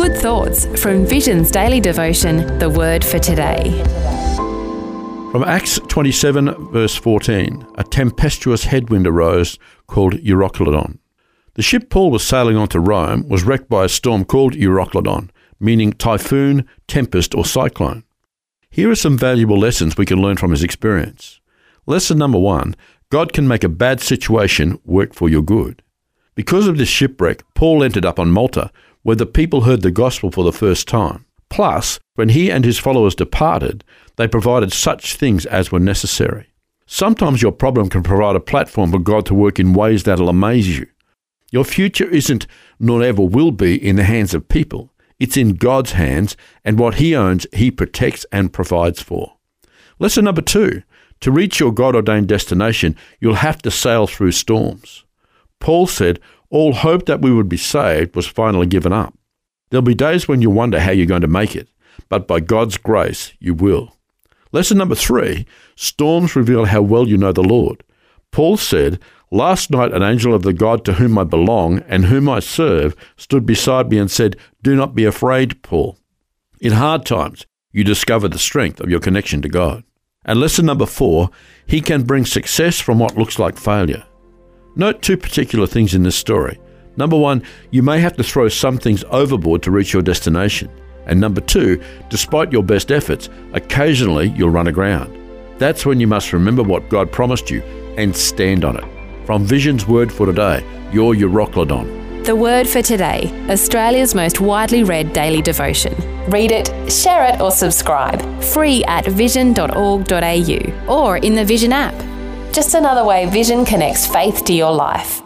Good thoughts from Vision's daily devotion, The Word for Today. From Acts 27, verse 14, a tempestuous headwind arose called Euroclydon. The ship Paul was sailing on to Rome was wrecked by a storm called Euroclydon, meaning typhoon, tempest, or cyclone. Here are some valuable lessons we can learn from his experience. Lesson number 1, God can make a bad situation work for your good. Because of this shipwreck, Paul ended up on Malta, where the people heard the gospel for the first time. Plus, when he and his followers departed, they provided such things as were necessary. Sometimes your problem can provide a platform for God to work in ways that'll amaze you. Your future isn't, nor ever will be, in the hands of people. It's in God's hands, and what he owns, he protects and provides for. Lesson number 2, to reach your God-ordained destination, you'll have to sail through storms. Paul said, all hope that we would be saved was finally given up. There'll be days when you wonder how you're going to make it, but by God's grace, you will. Lesson number 3, storms reveal how well you know the Lord. Paul said, last night an angel of the God to whom I belong and whom I serve stood beside me and said, do not be afraid, Paul. In hard times, you discover the strength of your connection to God. And lesson number 4, he can bring success from what looks like failure. Note 2 particular things in this story. Number 1, you may have to throw some things overboard to reach your destination. And number 2, despite your best efforts, occasionally you'll run aground. That's when you must remember what God promised you and stand on it. From Vision's Word for Today, your Euroclydon. The Word for Today, Australia's most widely read daily devotion. Read it, share it or subscribe. Free at vision.org.au or in the Vision app. Just another way Vision connects faith to your life.